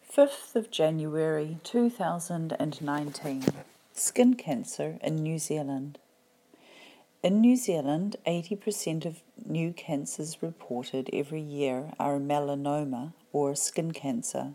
5th of January 2019. Skin cancer in New Zealand. In New Zealand, 80% of new cancers reported every year are melanoma or skin cancer.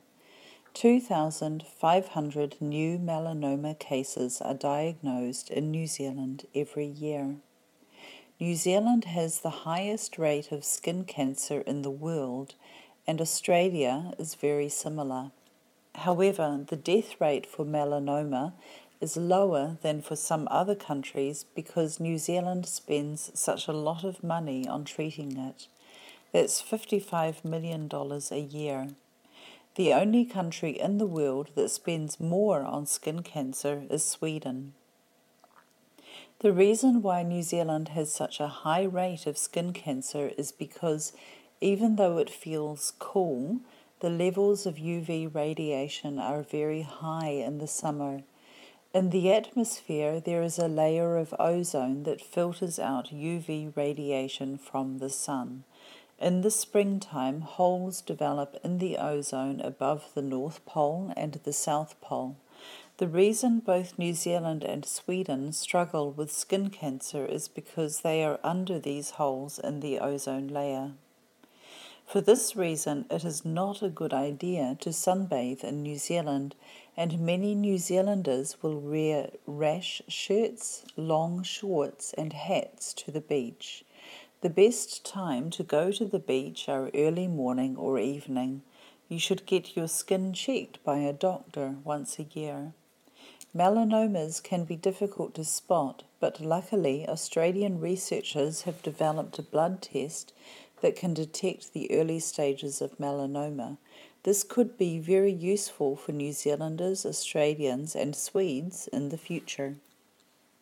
2,500 new melanoma cases are diagnosed in New Zealand every year. New Zealand has the highest rate of skin cancer in the world, and Australia is very similar. However, the death rate for melanoma is lower than for some other countries because New Zealand spends such a lot of money on treating it. That's $55 million a year. The only country in the world that spends more on skin cancer is Sweden. The reason why New Zealand has such a high rate of skin cancer is because even though it feels cool, the levels of UV radiation are very high in the summer. In the atmosphere, there is a layer of ozone that filters out UV radiation from the sun. In the springtime, holes develop in the ozone above the North Pole and the South Pole. The reason both New Zealand and Sweden struggle with skin cancer is because they are under these holes in the ozone layer. For this reason, it is not a good idea to sunbathe in New Zealand, and many New Zealanders will wear rash shirts, long shorts, and hats to the beach. The best time to go to the beach are early morning or evening. You should get your skin checked by a doctor once a year. Melanomas can be difficult to spot, but luckily Australian researchers have developed a blood test that can detect the early stages of melanoma. This could be very useful for New Zealanders, Australians and Swedes in the future.